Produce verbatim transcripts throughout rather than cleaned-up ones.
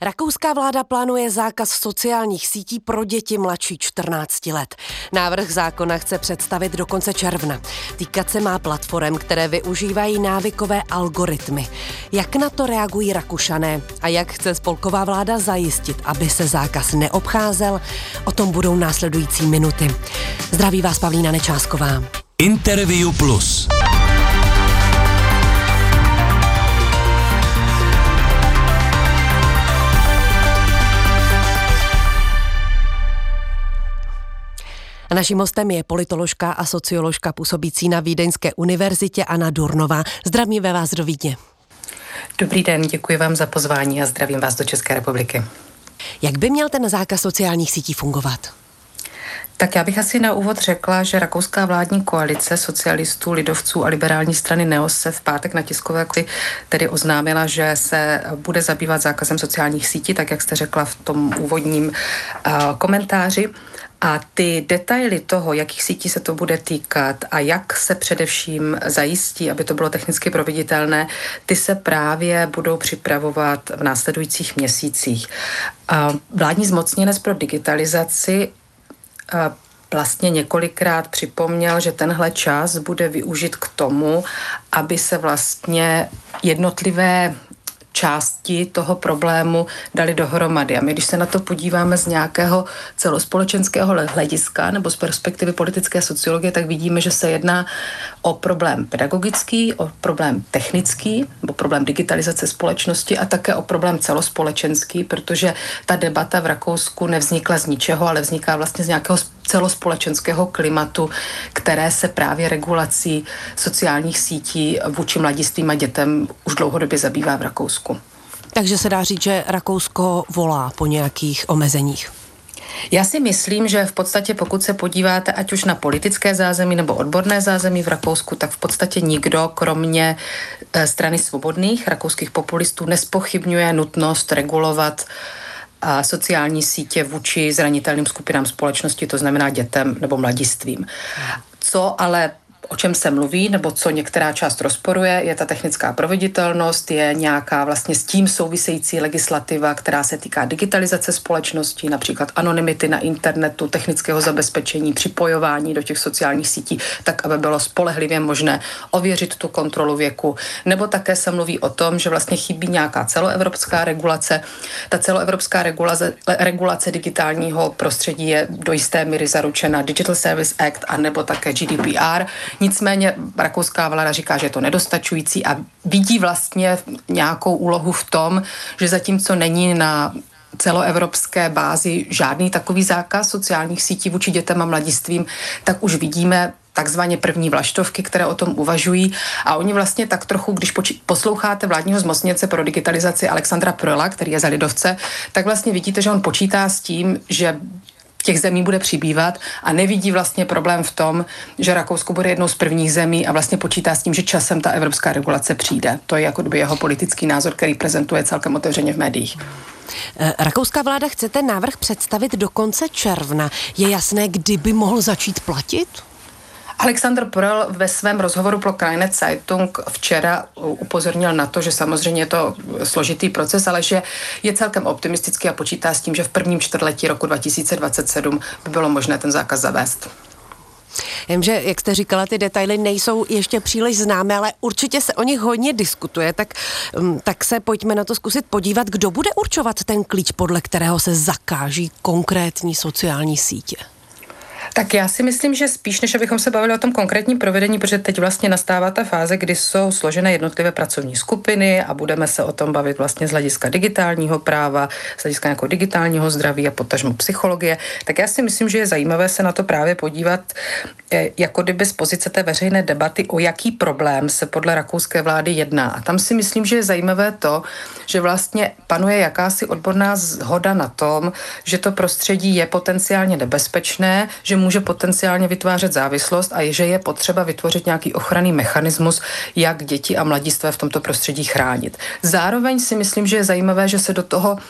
Rakouská vláda plánuje zákaz sociálních sítí pro děti mladší čtrnácti let. Návrh zákona chce představit do konce června. Týkat se má platform, které využívají návykové algoritmy. Jak na to reagují Rakušané a jak chce spolková vláda zajistit, aby se zákaz neobcházel? O tom budou následující minuty. Zdraví vás Pavlína Nečásková. Interview Plus. A naším hostem je politoložka a socioložka působící na Vídeňské univerzitě Anna Durnová. Zdravím ve vás do Vídně. Dobrý den, děkuji vám za pozvání a zdravím vás do České republiky. Jak by měl ten zákaz sociálních sítí fungovat? Tak já bych asi na úvod řekla, že rakouská vládní koalice socialistů, lidovců a liberální strany Neos se v pátek na tiskové konferenci tedy oznámila, že se bude zabývat zákazem sociálních sítí, tak jak jste řekla v tom úvodním uh, komentáři. A ty detaily toho, jakých sítí se to bude týkat a jak se především zajistí, aby to bylo technicky proveditelné, ty se právě budou připravovat v následujících měsících. Vládní zmocněnec pro digitalizaci vlastně několikrát připomněl, že tenhle čas bude využit k tomu, aby se vlastně jednotlivé části toho problému dali dohromady. A my, když se na to podíváme z nějakého celospolečenského hlediska nebo z perspektivy politické sociologie, tak vidíme, že se jedná o problém pedagogický, o problém technický, nebo problém digitalizace společnosti a také o problém celospolečenský, protože ta debata v Rakousku nevznikla z ničeho, ale vzniká vlastně z nějakého celospolečenského klimatu, které se právě regulací sociálních sítí vůči mladistvím a dětem už dlouhodobě zabývá v Rakousku. Takže se dá říct, že Rakousko volá po nějakých omezeních. Já si myslím, že v podstatě pokud se podíváte ať už na politické zázemí nebo odborné zázemí v Rakousku, tak v podstatě nikdo, kromě strany svobodných rakouských populistů, nespochybňuje nutnost regulovat a sociální sítě vůči zranitelným skupinám společnosti, to znamená dětem nebo mladistvím. Co ale o čem se mluví, nebo co některá část rozporuje, je ta technická proveditelnost, je nějaká vlastně s tím související legislativa, která se týká digitalizace společnosti, například anonymity na internetu, technického zabezpečení, připojování do těch sociálních sítí, tak, aby bylo spolehlivě možné ověřit tu kontrolu věku. Nebo také se mluví o tom, že vlastně chybí nějaká celoevropská regulace. Ta celoevropská regulace, regulace digitálního prostředí je do jisté míry zaručena Digital Service Act a nebo také G D P R. Nicméně rakouská vláda říká, že je to nedostačující a vidí vlastně nějakou úlohu v tom, že zatímco není na celoevropské bázi žádný takový zákaz sociálních sítí vůči dětem a mladistvím, tak už vidíme takzvaně první vlaštovky, které o tom uvažují a oni vlastně tak trochu, když poči- posloucháte vládního zmocněnce pro digitalizaci Alexandra Prölla, který je za lidovce, tak vlastně vidíte, že on počítá s tím, že těch zemí bude přibývat a nevidí vlastně problém v tom, že Rakousko bude jednou z prvních zemí a vlastně počítá s tím, že časem ta evropská regulace přijde. To je jako by jeho politický názor, který prezentuje celkem otevřeně v médiích. Rakouská vláda chce ten návrh představit do konce června. Je jasné, kdy by mohl začít platit? Alexander Pröll ve svém rozhovoru pro Kleine Zeitung včera upozornil na to, že samozřejmě je to složitý proces, ale že je celkem optimistický a počítá s tím, že v prvním čtvrtletí roku dva tisíce dvacet sedm by bylo možné ten zákaz zavést. Vím, že, jak jste říkala, ty detaily nejsou ještě příliš známé, ale určitě se o nich hodně diskutuje, tak, tak se pojďme na to zkusit podívat, kdo bude určovat ten klíč, podle kterého se zakáží konkrétní sociální sítě. Tak já si myslím, že spíš, než abychom se bavili o tom konkrétním provedení, protože teď vlastně nastává ta fáze, kdy jsou složené jednotlivé pracovní skupiny a budeme se o tom bavit vlastně z hlediska digitálního práva, z hlediska nějakého digitálního zdraví a potažmo psychologie, tak já si myslím, že je zajímavé se na to právě podívat jako kdyby z pozice té veřejné debaty, o jaký problém se podle rakouské vlády jedná. A tam si myslím, že je zajímavé to, že vlastně panuje jakási odborná shoda na tom, že to prostředí je potenciálně nebezpečné, že může potenciálně vytvářet závislost a je, že je potřeba vytvořit nějaký ochranný mechanismus, jak děti a mladistvé v tomto prostředí chránit. Zároveň si myslím, že je zajímavé, že se do toho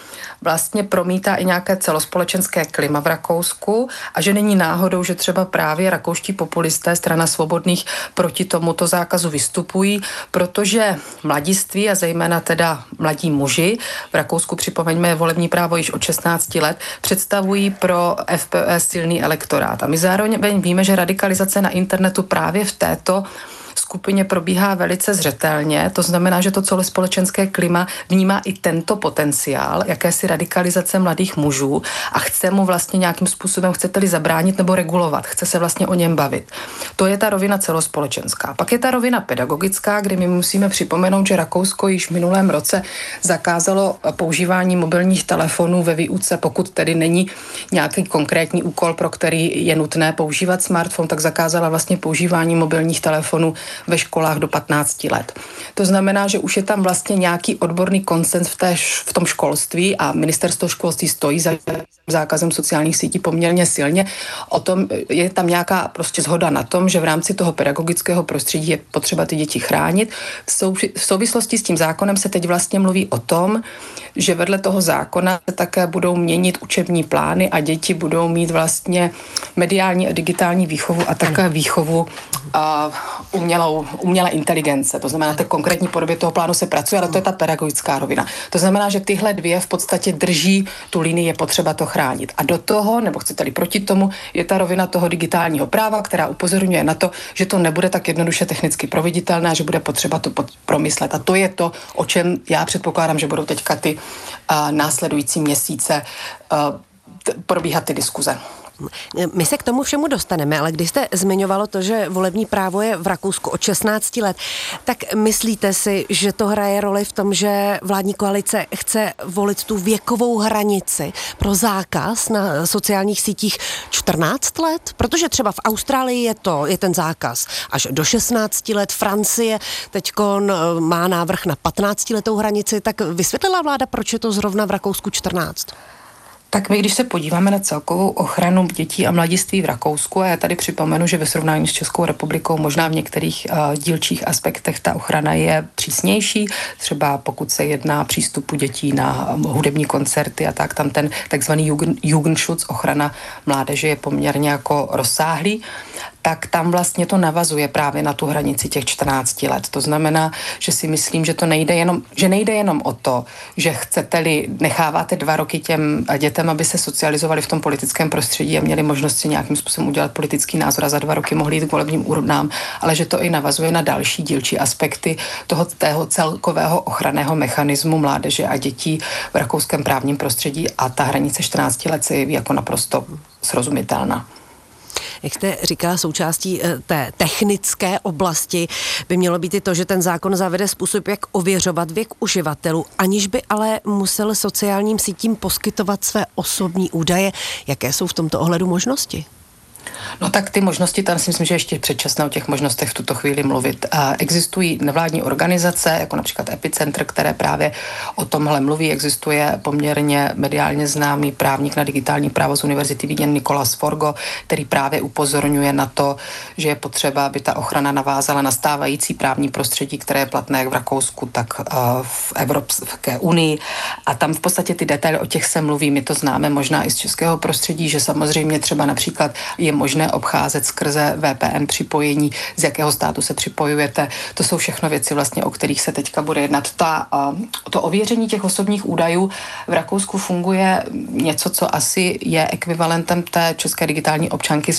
vlastně promítá i nějaké celospolečenské klima v Rakousku a že není náhodou, že třeba právě rakouští populisté, strana svobodných, proti tomuto zákazu vystupují, protože mladiství a zejména teda mladí muži, v Rakousku připomeňme je volební právo již od šestnácti let, představují pro F P Ö silný elektorát. A my zároveň víme, že radikalizace na internetu právě v této skupině probíhá velice zřetelně, to znamená, že to celospolečenské klima vnímá i tento potenciál jakési radikalizace mladých mužů a chce mu vlastně nějakým způsobem, chcete-li zabránit nebo regulovat, chce se vlastně o něm bavit. To je ta rovina celospolečenská. Pak je ta rovina pedagogická, kde my musíme připomenout, že Rakousko již v minulém roce zakázalo používání mobilních telefonů ve výuce, pokud tedy není nějaký konkrétní úkol, pro který je nutné používat smartphone, tak zakázala vlastně používání mobilních telefonů ve školách do patnácti let. To znamená, že už je tam vlastně nějaký odborný konsens v, té, v tom školství a ministerstvo školství stojí za zákazem sociálních sítí poměrně silně. O tom je tam nějaká prostě shoda na tom, že v rámci toho pedagogického prostředí je potřeba ty děti chránit. V, sou, v souvislosti s tím zákonem se teď vlastně mluví o tom, že vedle toho zákona se také budou měnit učební plány a děti budou mít vlastně mediální a digitální výchovu a také výchovu uh, umělou, umělé inteligence. To znamená, té konkrétní podobě toho plánu se pracuje, ale to je ta pedagogická rovina. To znamená, že tyhle dvě v podstatě drží tu linii, je potřeba to chránit. A do toho, nebo chcete-li proti tomu, je ta rovina toho digitálního práva, která upozorňuje na to, že to nebude tak jednoduše technicky proveditelné a že bude potřeba to promyslet. A to je to, o čem já předpokládám, že budou teďka ty uh, následující měsíce uh, t- probíhat ty diskuze. My se k tomu všemu dostaneme, ale když jste zmiňovalo to, že volební právo je v Rakousku od šestnácti let, tak myslíte si, že to hraje roli v tom, že vládní koalice chce volit tu věkovou hranici pro zákaz na sociálních sítích čtrnáct let? Protože třeba v Austrálii je to, je ten zákaz až do šestnácti let, Francie teďkon má návrh na patnáctiletou hranici, tak vysvětlila vláda, proč je to zrovna v Rakousku čtrnáct? Tak my, když se podíváme na celkovou ochranu dětí a mladiství v Rakousku, a já tady připomenu, že ve srovnání s Českou republikou možná v některých uh, dílčích aspektech ta ochrana je přísnější, třeba pokud se jedná přístupu dětí na um, hudební koncerty a tak, tam ten takzvaný Jugend, Jugendschutz, ochrana mládeže, je poměrně jako rozsáhlý, tak tam vlastně to navazuje právě na tu hranici těch čtrnácti let. To znamená, že si myslím, že to nejde jenom, že nejde jenom o to, že chcete-li, necháváte dva roky těm dětem, aby se socializovali v tom politickém prostředí a měli možnost si nějakým způsobem udělat politický názor a za dva roky mohli jít k volebním urnám, ale že to i navazuje na další dílčí aspekty toho tého celkového ochranného mechanismu mládeže a dětí v rakouském právním prostředí a ta hranice čtrnácti let se jeví jako naprosto srozumitelná. Jak jste říkala, součástí té technické oblasti by mělo být i to, že ten zákon zavede způsob, jak ověřovat věk uživatelů, aniž by ale musel sociálním sítím poskytovat své osobní údaje. Jaké jsou v tomto ohledu možnosti? No tak ty možnosti, tam si myslím, že ještě předčasné o těch možnostech v tuto chvíli mluvit. A existují nevládní organizace, jako například Epicentr, které právě o tomhle mluví. Existuje poměrně mediálně známý právník na digitální právo z Univerzity Vídeň Nikolas Forgo, který právě upozorňuje na to, že je potřeba, aby ta ochrana navázala na stávající právní prostředí, které je platné jak v Rakousku, tak v Evropské unii. A tam v podstatě ty detaily, o těch se mluví, my to známe možná i z českého prostředí, že samozřejmě třeba například je možné obcházet skrze V P N připojení, z jakého státu se připojujete. To jsou všechno věci vlastně, o kterých se teďka bude jednat. Ta, to ověření těch osobních údajů v Rakousku funguje něco, co asi je ekvivalentem té české digitální občanky.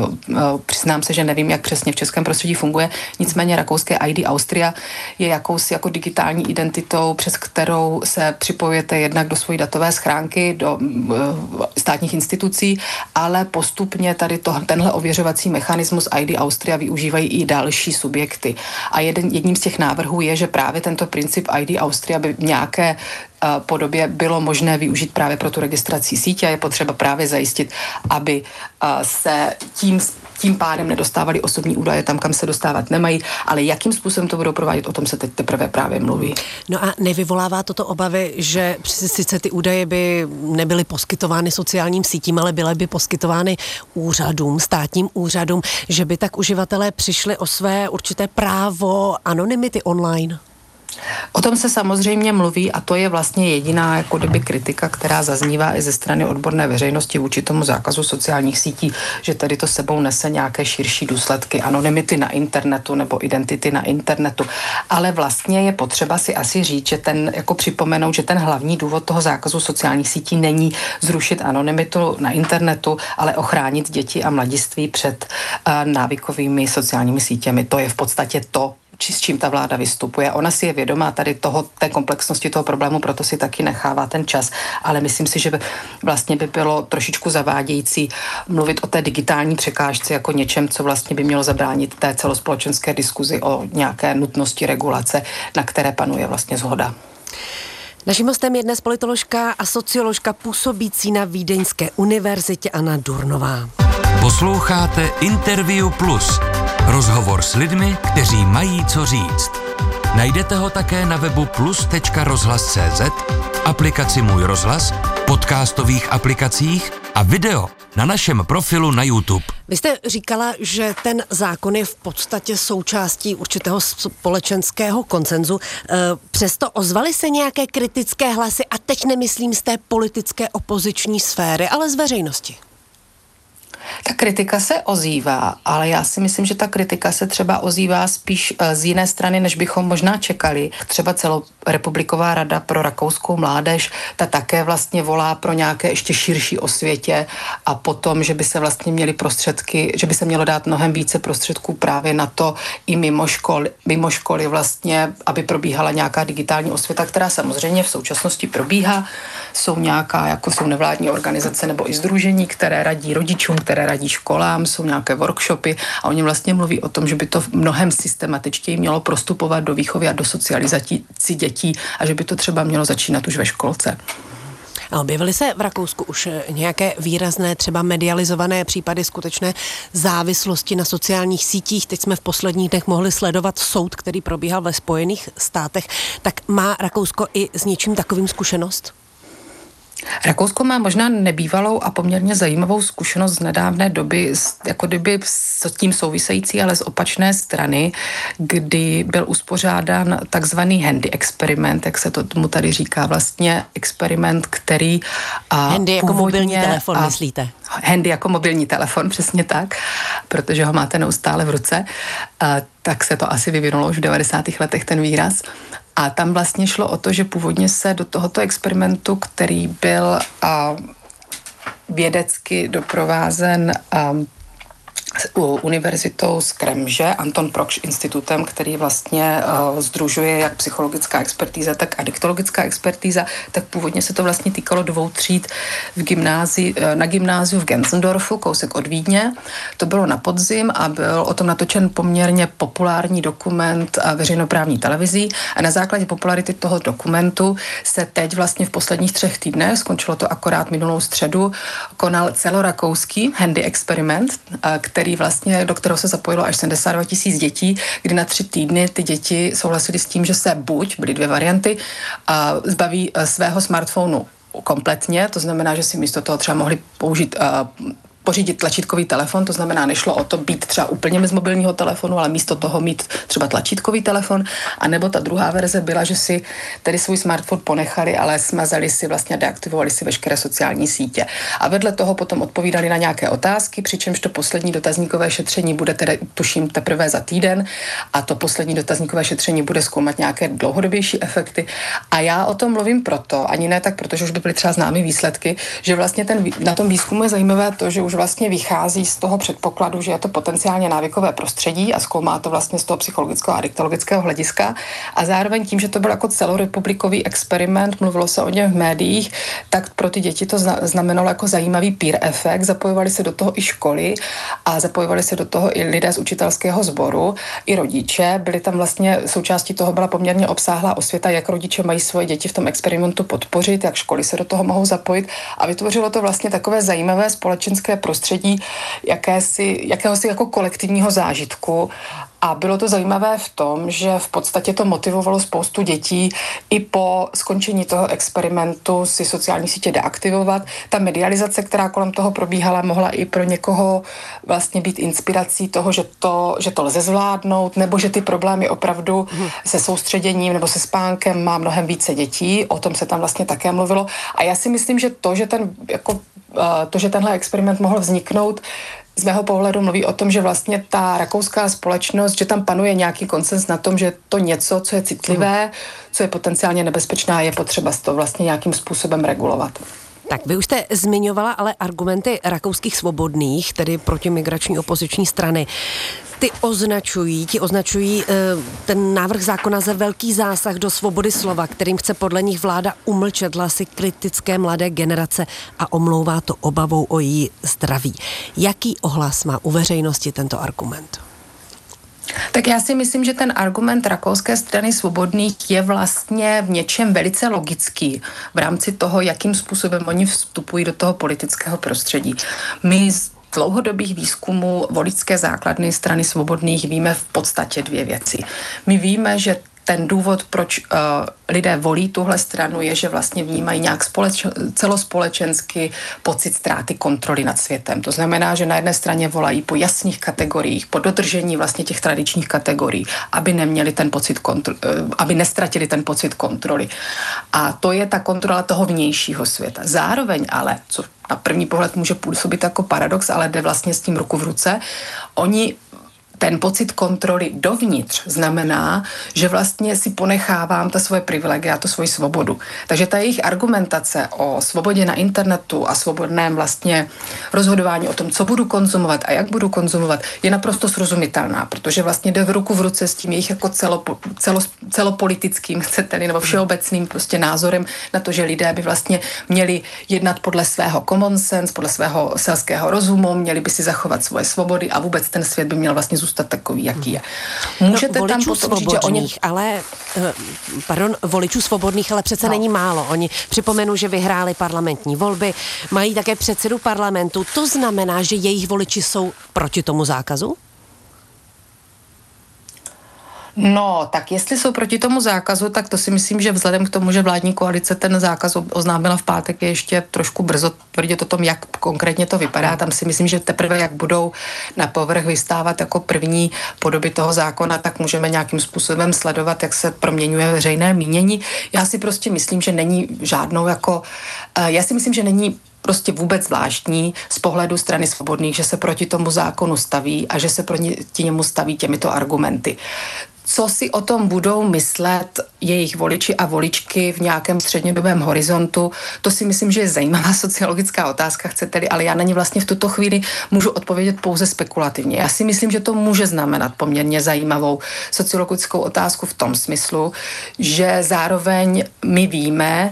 Přiznám se, že nevím, jak přesně v českém prostředí funguje. Nicméně rakouské I D Austria je jakousi jako digitální identitou, přes kterou se připojujete jednak do své datové schránky, do státních institucí, ale postupně tady to, tenhle ověřovací mechanismus I D Austria využívají i další subjekty. A jeden, jedním z těch návrhů je, že právě tento princip I D Austria by v nějaké uh, podobě bylo možné využít právě pro tu registraci sítě a je potřeba právě zajistit, aby uh, se tím tím pádem nedostávali osobní údaje tam, kam se dostávat nemají, ale jakým způsobem to budou provádět, o tom se teď teprve právě mluví. No a nevyvolává toto obavy, že sice ty údaje by nebyly poskytovány sociálním sítím, ale byly by poskytovány úřadům, státním úřadům, že by tak uživatelé přišli o své určité právo anonymity online? O tom se samozřejmě mluví a to je vlastně jediná jako kdyby kritika, která zaznívá i ze strany odborné veřejnosti vůči tomu zákazu sociálních sítí, že tady to sebou nese nějaké širší důsledky, anonymity na internetu nebo identity na internetu. Ale vlastně je potřeba si asi říct, že ten, jako připomenout, že ten hlavní důvod toho zákazu sociálních sítí není zrušit anonymitu na internetu, ale ochránit děti a mladiství před uh, návykovými sociálními sítěmi. To je v podstatě to, či s čím ta vláda vystupuje. Ona si je vědomá tady toho, té komplexnosti toho problému, proto si taky nechává ten čas. Ale myslím si, že by, vlastně by bylo trošičku zavádějící mluvit o té digitální překážce jako něčem, co vlastně by mělo zabránit té celospolečenské diskuzi o nějaké nutnosti regulace, na které panuje vlastně shoda. Naším hostem je dnes politoložka a socioložka působící na Vídeňské univerzitě Anna Durnová. Posloucháte Interview Plus. Rozhovor s lidmi, kteří mají co říct. Najdete ho také na webu plus tečka rozhlas tečka cé zet, aplikaci Můj rozhlas, podcastových aplikacích a video na našem profilu na YouTube. Vy jste říkala, že ten zákon je v podstatě součástí určitého společenského konsenzu. Přesto ozvaly se nějaké kritické hlasy a teď nemyslím z té politické opoziční sféry, ale z veřejnosti. Ta kritika se ozývá, ale já si myslím, že ta kritika se třeba ozývá spíš z jiné strany, než bychom možná čekali. Třeba celorepubliková rada pro rakouskou mládež, ta také vlastně volá pro nějaké ještě širší osvětě a potom, že by se vlastně měly prostředky, že by se mělo dát mnohem více prostředků právě na to i mimo školy, mimo školy vlastně, aby probíhala nějaká digitální osvěta, která samozřejmě v současnosti probíhá. Jsou nějaká, jako jsou nevládní organizace nebo i sdružení, které radí rodičům, které radí školám, jsou nějaké workshopy a oni vlastně mluví o tom, že by to mnohem systematičtěji mělo prostupovat do výchovy a do socializací dětí a že by to třeba mělo začínat už ve školce. A objevily se v Rakousku už nějaké výrazné, třeba medializované případy skutečné závislosti na sociálních sítích? Teď jsme v posledních dnech mohli sledovat soud, který probíhal ve Spojených státech. Tak má Rakousko i s něčím takovým zkušenost? Rakousko má možná nebývalou a poměrně zajímavou zkušenost z nedávné doby, jako kdyby s tím související, ale z opačné strany, kdy byl uspořádán takzvaný handy experiment, jak se to tomu tady říká, vlastně experiment, který a handy jako původně, mobilní telefon, a, myslíte? Handy jako mobilní telefon, přesně tak, protože ho máte neustále v ruce, a, tak se to asi vyvinulo už v devadesátých letech ten výraz. A tam vlastně šlo o to, že původně se do tohoto experimentu, který byl uh, vědecky doprovázen um, univerzitou z Kremže, Anton Proksch institutem, který vlastně uh, sdružuje jak psychologická expertíza, tak adiktologická expertíza, tak původně se to vlastně týkalo dvou tříd v gymnázi, uh, na gymnáziu v Gensendorfu, kousek od Vídně. To bylo na podzim a byl o tom natočen poměrně populární dokument uh, veřejnoprávní televizí a na základě popularity toho dokumentu se teď vlastně v posledních třech týdnech, skončilo to akorát minulou středu, konal celorakouský handy experiment, uh, který vlastně, do kterého se zapojilo až sedmdesát dva tisíc dětí, kdy na tři týdny ty děti souhlasily s tím, že se buď, byly dvě varianty, a zbaví svého smartphonu kompletně, to znamená, že si místo toho třeba mohli použít uh, pořídit tlačítkový telefon, to znamená, nešlo o to být třeba úplně bez mobilního telefonu, ale místo toho mít třeba tlačítkový telefon, a nebo ta druhá verze byla, že si tedy svůj smartphone ponechali, ale smazali si, vlastně deaktivovali si veškeré sociální sítě. A vedle toho potom odpovídali na nějaké otázky, přičemž to poslední dotazníkové šetření bude tedy, tuším, teprve za týden a to poslední dotazníkové šetření bude zkoumat nějaké dlouhodobější efekty. A já o tom mluvím proto, ani ne tak, protože už by byly třeba známy výsledky, že vlastně ten, na tom výzkumu je zajímavé to, že už vlastně vychází z toho předpokladu, že je to potenciálně návykové prostředí a zkoumá to vlastně z toho psychologického a adiktologického hlediska a zároveň tím, že to byl jako celorepublikový experiment, mluvilo se o něm v médiích, tak pro ty děti to znamenalo jako zajímavý peer efekt, zapojovali se do toho i školy a zapojovali se do toho i lidé z učitelského sboru, i rodiče, byli tam vlastně, součástí toho byla poměrně obsáhlá osvěta, jak rodiče mají svoje děti v tom experimentu podpořit, jak školy se do toho mohou zapojit a vytvořilo to vlastně takové zajímavé společenské prostředí jakési, jakéhosi jako kolektivního zážitku A bylo to zajímavé v tom, že v podstatě to motivovalo spoustu dětí i po skončení toho experimentu si sociální sítě deaktivovat. Ta medializace, která kolem toho probíhala, mohla i pro někoho vlastně být inspirací toho, že to, že to lze zvládnout, nebo že ty problémy opravdu hmm. se soustředěním nebo se spánkem má mnohem více dětí. O tom se tam vlastně také mluvilo. A já si myslím, že to, že ten, jako, to, že tenhle experiment mohl vzniknout, z mého pohledu mluví o tom, že vlastně ta rakouská společnost, že tam panuje nějaký konsens na tom, že to něco, co je citlivé, co je potenciálně nebezpečná, je potřeba to vlastně nějakým způsobem regulovat. Tak vy už jste zmiňovala ale argumenty rakouských svobodných, tedy protimigrační opoziční strany. Ty označují, ti označují e, ten návrh zákona za velký zásah do svobody slova, kterým chce podle nich vláda umlčet hlasy kritické mladé generace a omlouvá to obavou o její zdraví. Jaký ohlas má u veřejnosti tento argument? Tak já si myslím, že ten argument rakouské strany svobodných je vlastně v něčem velice logický v rámci toho, jakým způsobem oni vstupují do toho politického prostředí. My z dlouhodobých výzkumů voličské základny strany svobodných víme v podstatě dvě věci. My víme, že ten důvod, proč uh, lidé volí tuhle stranu, je, že vlastně vnímají nějak společ, celospolečensky pocit ztráty kontroly nad světem. To znamená, že na jedné straně volají po jasných kategoriích, po dodržení vlastně těch tradičních kategorií, aby neměli ten pocit kontro, uh, aby nestratili ten pocit kontroly. A to je ta kontrola toho vnějšího světa. Zároveň ale, co na první pohled může působit jako paradox, ale jde vlastně s tím ruku v ruce, oni ten pocit kontroly dovnitř znamená, že vlastně si ponechávám ta svoje privilegia, tu svoji svobodu. Takže ta jejich argumentace o svobodě na internetu a svobodném vlastně rozhodování o tom, co budu konzumovat a jak budu konzumovat, je naprosto srozumitelná, protože vlastně jde v ruku v ruce s tím jejich jako celopo, celo, celopolitickým, chcete-li, nebo všeobecným prostě názorem na to, že lidé by vlastně měli jednat podle svého common sense, podle svého selského rozumu, měli by si zachovat svoje svobody a vůbec ten svět by měl vlastně zůstat takový, jaký je. Můžete no, tam potom říct, že oni... ale, pardon, voličů svobodných, ale přece no. není málo. Oni, připomenu, že vyhráli parlamentní volby, mají také předsedu parlamentu. To znamená, že jejich voliči jsou proti tomu zákazu? No, tak jestli jsou proti tomu zákazu, tak to si myslím, že vzhledem k tomu, že vládní koalice ten zákaz oznámila v pátek, je ještě trošku brzo tvrdit o tom, jak konkrétně to vypadá. Tam si myslím, že teprve jak budou na povrch vystávat jako první podoby toho zákona, tak můžeme nějakým způsobem sledovat, jak se proměňuje veřejné mínění. Já si prostě myslím, že není žádnou jako... Já si myslím, že není prostě vůbec zvláštní z pohledu strany svobodných, že se proti tomu zákonu staví a že se proti němu staví těmito argumenty. Co si o tom budou myslet jejich voliči a voličky v nějakém střednědobém horizontu, to si myslím, že je zajímavá sociologická otázka, chcete-li, ale já na ní vlastně v tuto chvíli můžu odpovědět pouze spekulativně. Já si myslím, že to může znamenat poměrně zajímavou sociologickou otázku v tom smyslu, že zároveň my víme,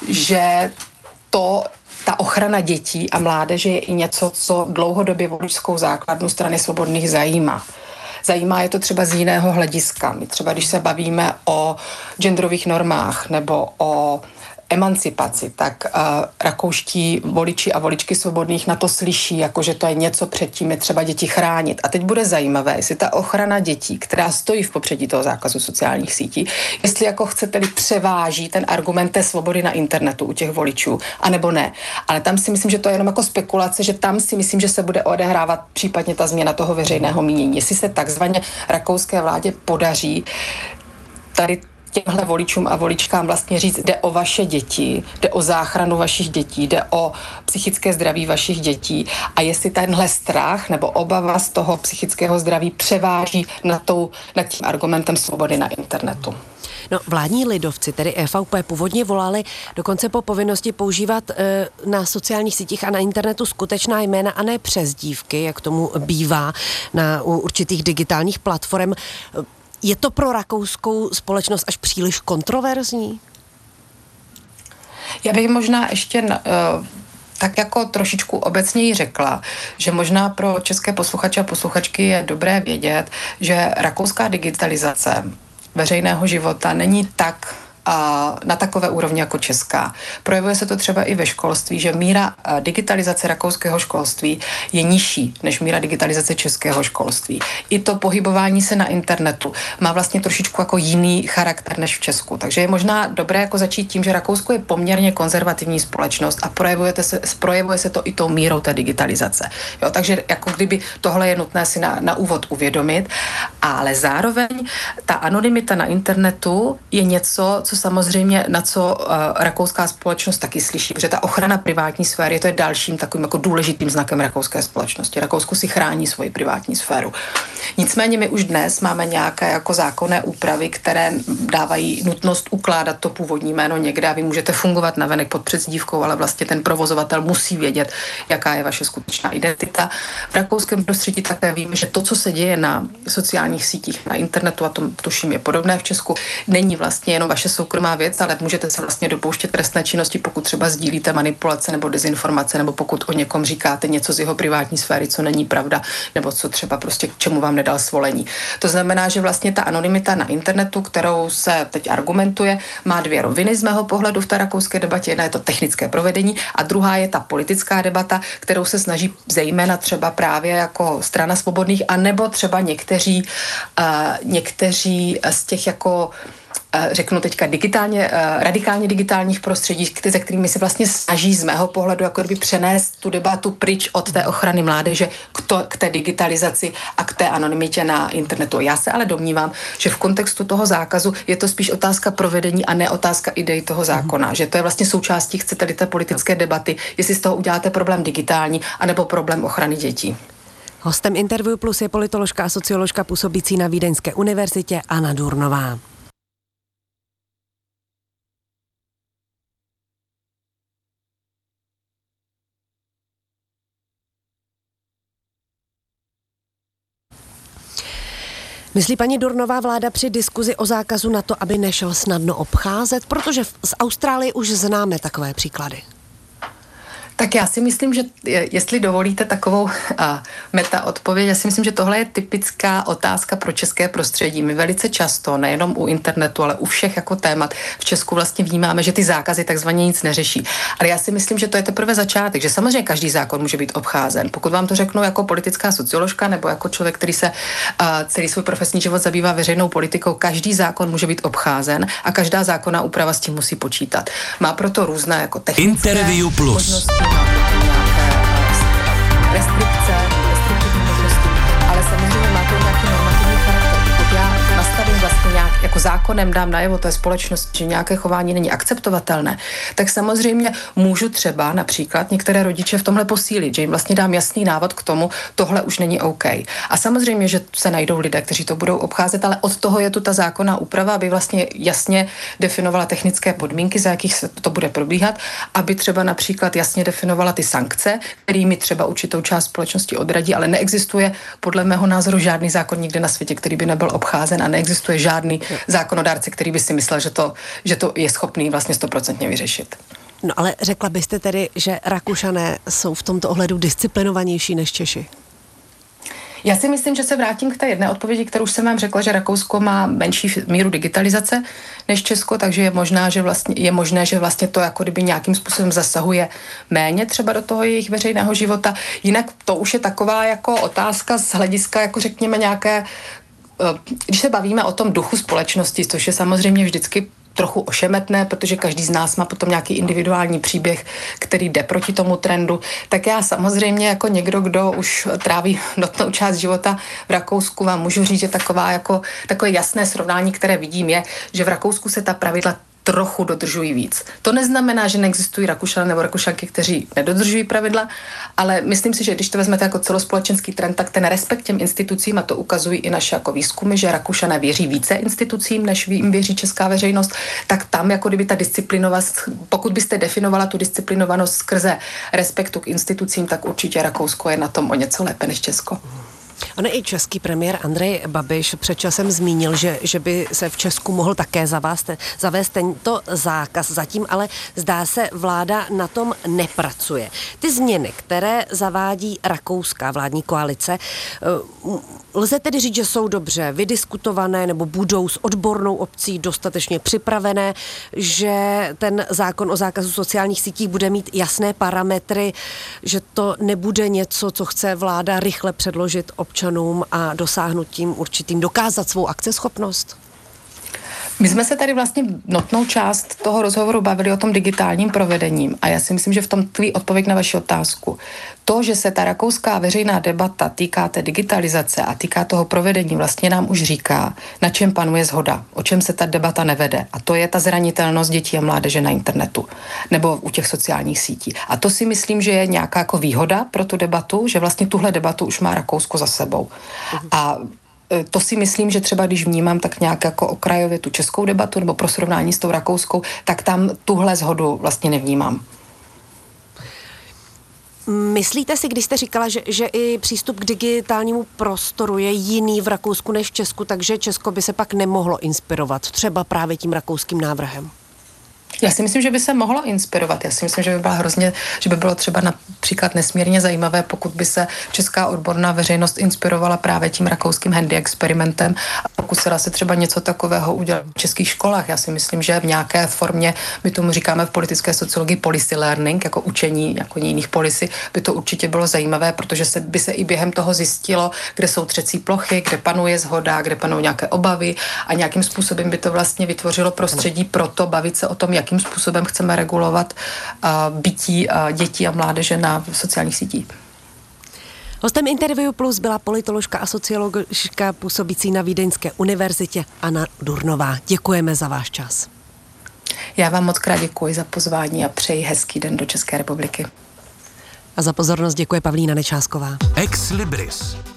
že to ta ochrana dětí a mládeže je i něco, co dlouhodobě voličskou základnu strany svobodných zajímá. Zajímá je to třeba z jiného hlediska. My třeba, když se bavíme o genderových normách nebo o emancipaci, tak uh, rakouští voliči a voličky svobodných na to slyší, jako že to je něco, před tím je třeba děti chránit. A teď bude zajímavé, jestli ta ochrana dětí, která stojí v popředí toho zákazu sociálních sítí, jestli jako chcete-li převáží ten argument té svobody na internetu u těch voličů, anebo ne. Ale tam si myslím, že to je jenom jako spekulace, že tam si myslím, že se bude odehrávat případně ta změna toho veřejného mínění. Jestli se takzvaně rakouské vládě podaří tady těmhle voličům a voličkám vlastně říct, jde o vaše děti, jde o záchranu vašich dětí, jde o psychické zdraví vašich dětí a jestli tenhle strach nebo obava z toho psychického zdraví převáží nad, tou, nad tím argumentem svobody na internetu. No, vládní lidovci, tedy E V P, původně volali dokonce po povinnosti používat e, na sociálních sítích a na internetu skutečná jména a ne přezdívky, jak tomu bývá na u určitých digitálních platform. Je to pro rakouskou společnost až příliš kontroverzní? Já bych možná ještě uh, tak jako trošičku obecněji řekla, že možná pro české posluchače a posluchačky je dobré vědět, že rakouská digitalizace veřejného života není tak na takové úrovni jako česká. Projevuje se to třeba i ve školství, že míra digitalizace rakouského školství je nižší než míra digitalizace českého školství. I to pohybování se na internetu má vlastně trošičku jako jiný charakter než v Česku. Takže je možná dobré jako začít tím, že Rakousko je poměrně konzervativní společnost a projevuje se, projevuje se to i tou mírou té digitalizace. Jo, takže jako kdyby tohle je nutné si na, na úvod uvědomit, ale zároveň ta anonymita na internetu je něco, co samozřejmě, na co uh, rakouská společnost taky slyší, protože ta ochrana privátní sféry, to je dalším takovým jako důležitým znakem rakouské společnosti. Rakousko si chrání svoji privátní sféru. Nicméně my už dnes máme nějaké jako zákonné úpravy, které dávají nutnost ukládat to původní jméno někde a vy můžete fungovat navenek pod přezdívkou, ale vlastně ten provozovatel musí vědět, jaká je vaše skutečná identita. V rakouském prostředí také víme, že to, co se děje na sociálních sítích, na internetu, a to tuším je podobné v Česku, není vlastně jenom vaše soukromá věc, ale můžete se vlastně dopouštět trestné činnosti, pokud třeba sdílíte manipulace nebo dezinformace, nebo pokud o někom říkáte něco z jeho privátní sféry, co není pravda, nebo co třeba prostě k čemu vám nedal svolení. To znamená, že vlastně ta anonymita na internetu, kterou se teď argumentuje, má dvě roviny z mého pohledu v té rakouské debatě. Jedna je to technické provedení a druhá je ta politická debata, kterou se snaží zejména třeba právě jako strana svobodných, anebo třeba někteří, uh, někteří z těch jako řeknu teďka digitálně, radikálně digitálních prostředí, se kterými se vlastně snaží z mého pohledu jako kdyby přenést tu debatu pryč od té ochrany mládeže k, to, k té digitalizaci a k té anonymitě na internetu. Já se ale domnívám, že v kontextu toho zákazu je to spíš otázka provedení a ne otázka idei toho zákona. Mm. Že to je vlastně součástí, chcete-li, té politické debaty, jestli z toho uděláte problém digitální anebo problém ochrany dětí. Hostem Interview Plus je politoložka a socioložka působící na Vídeňské univerzitě Anna Durnová. Myslí paní Durnová vláda při diskuzi o zákazu na to, aby nešel snadno obcházet? Protože z Austrálie už známe takové příklady. Tak já si myslím, že jestli dovolíte takovou a, meta odpověď, já si myslím, že tohle je typická otázka pro české prostředí. My velice často, nejenom u internetu, ale u všech jako témat v Česku vlastně vnímáme, že ty zákazy takzvaně nic neřeší. Ale já si myslím, že to je teprve začátek, že samozřejmě každý zákon může být obcházen. Pokud vám to řeknu jako politická socioložka nebo jako člověk, který se a, celý svůj profesní život zabývá veřejnou politikou, každý zákon může být obcházen a každá zákonná úprava s tím musí počítat. Má proto různé jako technické Interview Plus. možnosti. Restrikce, restriktivní možnosti, ale samozřejmě má to nějaký normativní charakter. Pokud já nastavím vlastně nějak, jako zákonem dám najevo té společnosti, že nějaké chování není akceptovatelné, tak samozřejmě můžu třeba například některé rodiče v tomhle posílit, že jim vlastně dám jasný návod k tomu, tohle už není OK. A samozřejmě, že se najdou lidé, kteří to budou obcházet, ale od toho je tu ta zákonná úprava, aby vlastně jasně definovala technické podmínky, za jakých se to bude probíhat, aby třeba například jasně definovala ty sankce, kterými třeba určitou část společnosti odradí, ale neexistuje podle mého názoru žádný zákon nikde na světě, který by nebyl obcházen a neexistuje žádný zákonodárce, který by si myslel, že to, že to je schopný vlastně stoprocentně vyřešit. No ale řekla byste tedy, že Rakušané jsou v tomto ohledu disciplinovanější než Češi? Já si myslím, že se vrátím k té jedné odpovědi, kterou už jsem vám řekla, že Rakousko má menší míru digitalizace než Česko, takže je možná, že vlastně, je možné, že vlastně to jako kdyby nějakým způsobem zasahuje méně třeba do toho jejich veřejného života. Jinak to už je taková jako otázka z hlediska, jako řekněme nějaké, když se bavíme o tom duchu společnosti, což je samozřejmě vždycky trochu ošemetné, protože každý z nás má potom nějaký individuální příběh, který jde proti tomu trendu, tak já samozřejmě jako někdo, kdo už tráví notnou část života v Rakousku, vám můžu říct, že taková jako, takové jasné srovnání, které vidím, je, že v Rakousku se ta pravidla trochu dodržují víc. To neznamená, že neexistují Rakušané nebo Rakušanky, kteří nedodržují pravidla, ale myslím si, že když to vezmete jako celospolečenský trend, tak ten respekt těm institucím, a to ukazují i naše jako výzkumy, že Rakušané věří více institucím, než jim věří česká veřejnost, tak tam jako kdyby ta disciplinovanost, pokud byste definovala tu disciplinovanost skrze respektu k institucím, tak určitě Rakousko je na tom o něco lépe než Česko. Ono i český premiér Andrej Babiš před časem zmínil, že, že by se v Česku mohl také zavést, zavést tento zákaz. Zatím ale zdá se, vláda na tom nepracuje. Ty změny, které zavádí rakouská vládní koalice, lze tedy říct, že jsou dobře vydiskutované nebo budou s odbornou obcí dostatečně připravené, že ten zákon o zákazu sociálních sítí bude mít jasné parametry, že to nebude něco, co chce vláda rychle předložit občanům a dosáhnout tím určitým, dokázat svou akceschopnost? My jsme se tady vlastně notnou část toho rozhovoru bavili o tom digitálním provedením a já si myslím, že v tom tvý odpověď na vaši otázku. To, že se ta rakouská veřejná debata týká té digitalizace a týká toho provedení, vlastně nám už říká, na čem panuje shoda, o čem se ta debata nevede. A to je ta zranitelnost dětí a mládeže na internetu nebo u těch sociálních sítí. A to si myslím, že je nějaká jako výhoda pro tu debatu, že vlastně tuhle debatu už má Rakousko za sebou. A to si myslím, že třeba když vnímám tak nějak jako okrajově tu českou debatu nebo pro srovnání s tou rakouskou, tak tam tuhle shodu vlastně nevnímám. Myslíte si, když jste říkala, že, že i přístup k digitálnímu prostoru je jiný v Rakousku než v Česku, takže Česko by se pak nemohlo inspirovat třeba právě tím rakouským návrhem? Já si myslím, že by se mohlo inspirovat. Já si myslím, že by byla hrozně, že by bylo třeba například nesmírně zajímavé, pokud by se česká odborná veřejnost inspirovala právě tím rakouským handy experimentem a pokusila se třeba něco takového udělat v českých školách. Já si myslím, že v nějaké formě, my tomu říkáme v politické sociologii policy learning, jako učení jako jiných policy, by to určitě bylo zajímavé, protože se, by se i během toho zjistilo, kde jsou třecí plochy, kde panuje shoda, kde panují nějaké obavy a nějakým způsobem by to vlastně vytvořilo prostředí pro to bavit se o tom, jakým způsobem chceme regulovat uh, bytí uh, dětí a mládeže na sociálních sítích. Hostem Interview Plus byla politoložka a socioložka působící na Vídeňské univerzitě Anna Durnová. Děkujeme za váš čas. Já vám moc krát děkuji za pozvání a přeji hezký den do České republiky. A za pozornost děkuje Pavlína Nečásková. Ex Libris.